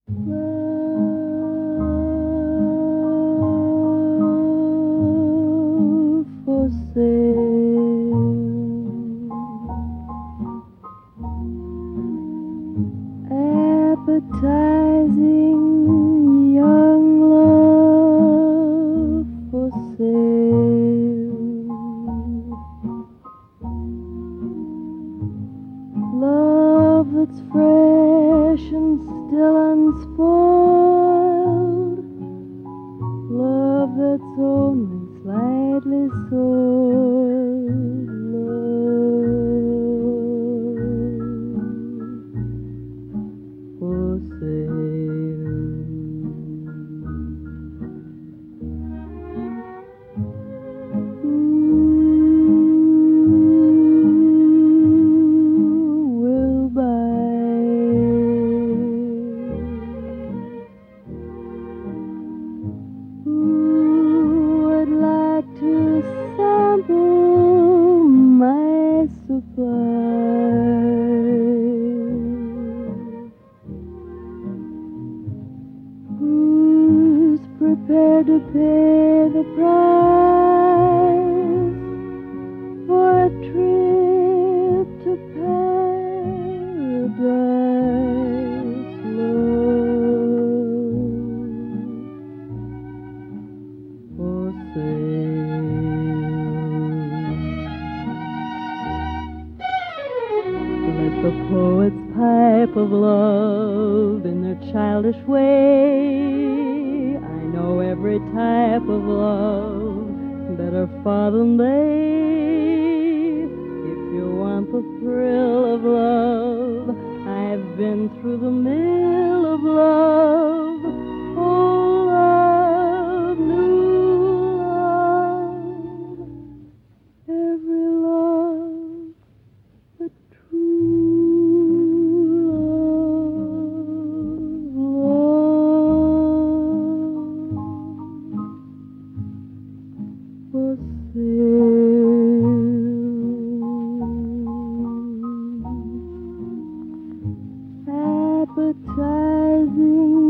Love for sale. Appetizing young love for sale. Love that's fresh and still unspoiled. Love that's only slightly soiled. Love for sale. Who will buy? Who would like to sample my supply? Who's prepared to pay the price for a trip to paradise? Love for sale. Let the poets pipe of love in their childish way. I know every type of love better far than they. If you want the thrill of love, I've been through the mill of love. Old love, new love, every love but true love. Love for sale. Appetizing